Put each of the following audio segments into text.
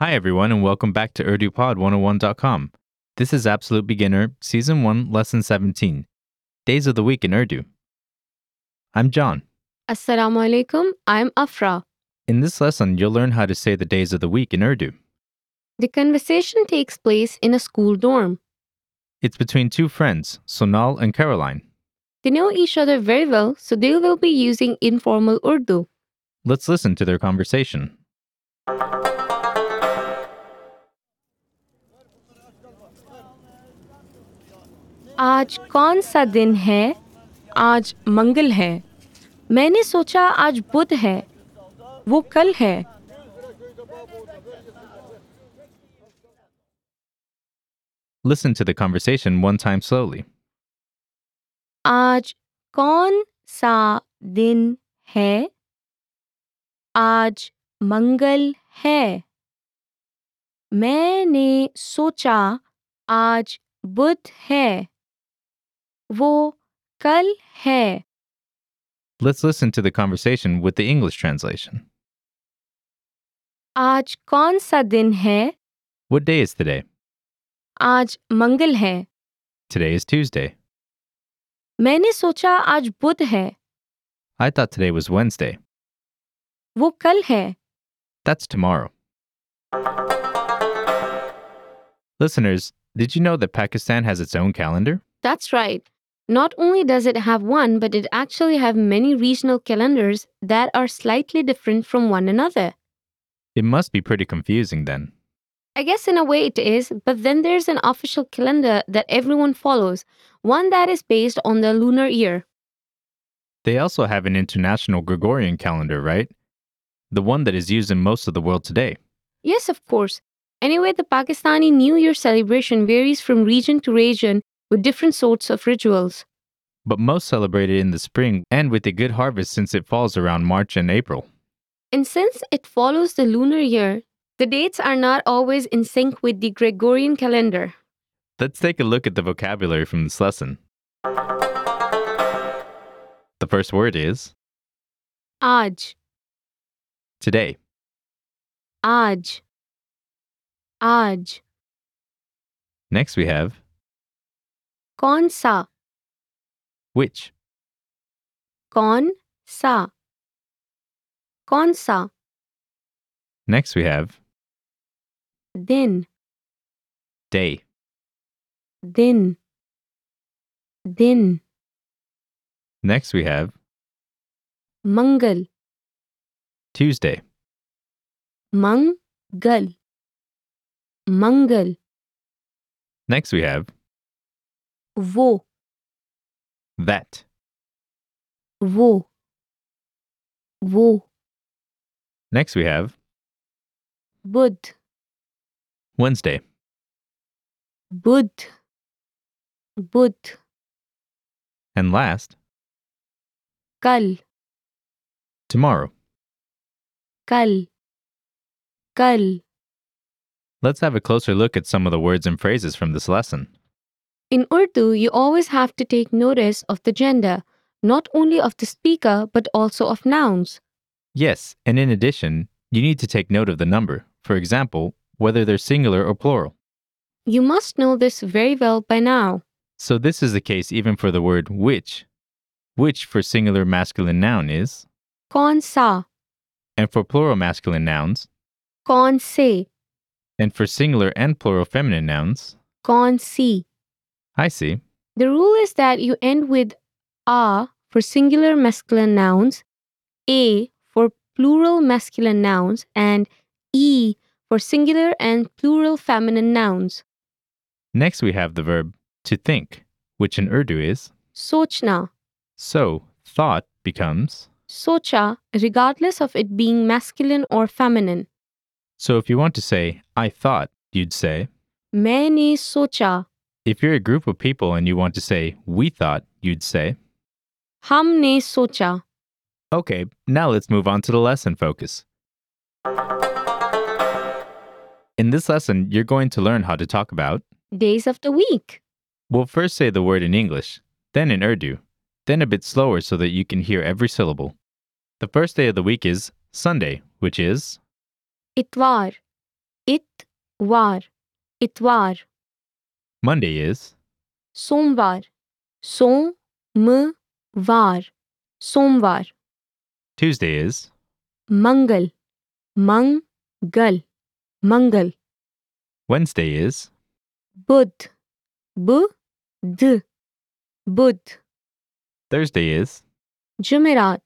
Hi, everyone, and welcome back to UrduPod101.com. This is Absolute Beginner, Season 1, Lesson 17, Days of the Week in Urdu. I'm John. Assalamu alaikum, I'm Afra. In this lesson, you'll learn how to say the days of the week in Urdu. The conversation takes place in a school dorm. It's between two friends, Sonal and Caroline. They know each other very well, so they will be using informal Urdu. Let's listen to their conversation. आज कौन सा दिन है? आज मंगल है। मैंने सोचा आज बुध है। वो कल है। Listen to the conversation one time slowly. आज कौन सा दिन है? आज मंगल है। मैंने सोचा आज बुध है। वो कल है। Let's listen to the conversation with the English translation. आज कौन सा दिन है? What day is today? आज मंगल है। Today is Tuesday. मैंने सोचा आज बुध है। I thought today was Wednesday. वो कल है। That's tomorrow. Listeners, did you know that Pakistan has its own calendar? That's right. Not only does it have one, but it actually have many regional calendars that are slightly different from one another. It must be pretty confusing then. I guess in a way it is, but then there's an official calendar that everyone follows, one that is based on the lunar year. They also have an international Gregorian calendar, right? The one that is used in most of the world today. Yes, of course. Anyway, the Pakistani New Year celebration varies from region to region with different sorts of rituals. But most celebrate it in the spring and with a good harvest since it falls around March and April. And since it follows the lunar year, the dates are not always in sync with the Gregorian calendar. Let's take a look at the vocabulary from this lesson. The first word is Aaj, today. aaj, aaj. Next we have Kaun sa, which. kaun sa, kaun sa. Next we have Din, day. din, din. Next we have Mangal, Tuesday. mangal, mangal. Next we have Wo, that. wo, wo. Next we have Budh, Wednesday. budh, budh. And last, Kal, tomorrow. kal, kal. Let's have a closer look at some of the words and phrases from this lesson. In Urdu, you always have to take notice of the gender, not only of the speaker, but also of nouns. Yes, and in addition, you need to take note of the number. For example, whether they're singular or plural. You must know this very well by now. So this is the case even for the word which. Which for singular masculine noun is, Kaun sa, and for plural masculine nouns, kaun se, and for singular and plural feminine nouns, kaun si. I see. The rule is that you end with a for singular masculine nouns, a for plural masculine nouns, and e for singular and plural feminine nouns. Next we have the verb to think, which in Urdu is, Sochna, so thought becomes. socha, regardless of it being masculine or feminine. So if you want to say, I thought, you'd say. Maine socha, If you're a group of people and you want to say, we thought, you'd say. हमने सोचा. Okay, now let's move on to the lesson focus. In this lesson, you're going to learn how to talk about. Days of the week. We'll first say the word in English, then in Urdu, then a bit slower so that you can hear every syllable. The first day of the week is Sunday, which is Itwar. इतवार इतवार Monday is. सोमवार सोमवार सोमवार Tuesday is. Mangal Mangal Mangal Wednesday is. Budh Budh Budh Thursday is. जुमेरात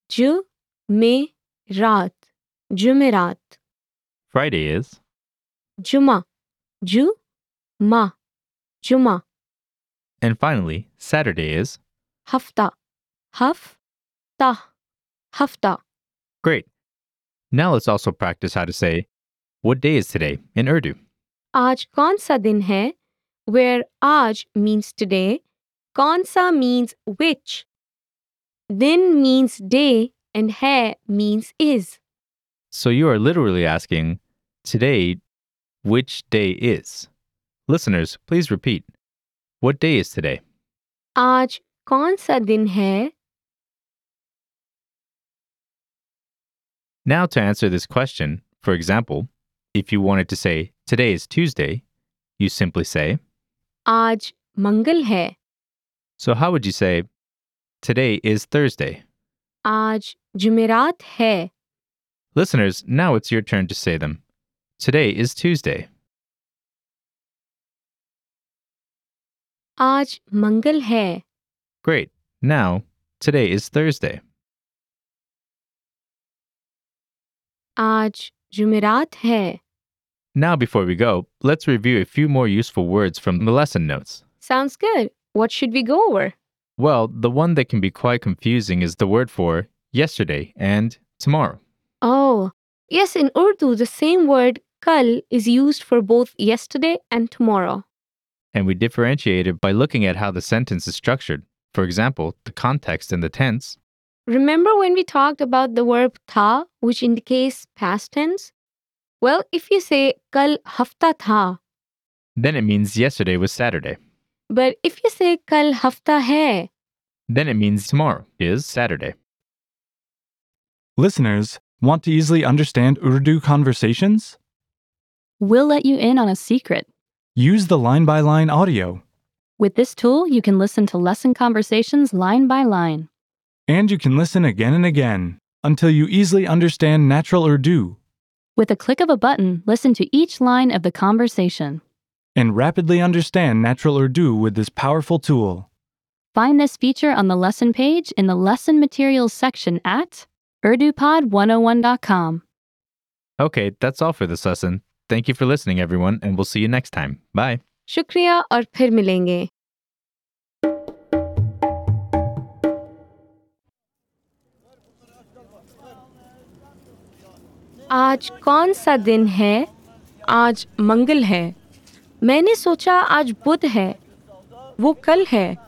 जुमेरात जुमेरात Friday is. जुमा जुमा जुमा And finally, Saturday is. हफ्ता हफ्ता हफ्ता Great. Now let's also practice how to say, what day is today in Urdu? आज कौन सा दिन है? Where आज means today, कौन सा means which, दिन means day, and है means is. So you are literally asking, today, which day is? Listeners, please repeat. What day is today? आज कौन सा दिन है? Now to answer this question, for example, if you wanted to say, today is Tuesday, you simply say, आज मंगल है. so how would you say, today is Thursday? आज जुमेरात है. Listeners, now it's your turn to say them. Today is Tuesday. आज मंगल है. Great. Now, today is Thursday. आज जुमेरात है. Now, before we go, let's review a few more useful words from the lesson notes. Sounds good. What should we go over? Well, the one that can be quite confusing is the word for yesterday and tomorrow. Oh, yes, in Urdu, the same word kal is used for both yesterday and tomorrow. And we differentiate it by looking at how the sentence is structured. For example, the context and the tense. Remember when we talked about the verb tha, which indicates past tense? Well, if you say kal hafta tha, Then it means yesterday was Saturday. but if you say kal hafta hai, Then it means tomorrow is Saturday. Listeners, want to easily understand Urdu conversations? We'll let you in on a secret. Use the line-by-line audio, With this tool, you can listen to lesson conversations line by line. and you can listen again and again until you easily understand natural Urdu With a click of a button, listen to each line of the conversation. and rapidly understand natural Urdu with this powerful tool. Find this feature on the lesson page in the Lesson Materials section at urdupod101.com. Okay, that's all for this lesson. Thank you for listening, everyone, and we'll see you next time. Bye. शुक्रिया और फिर मिलेंगे. आज कौन सा दिन है? आज मंगल है. मैंने सोचा आज बुध है. वो कल है.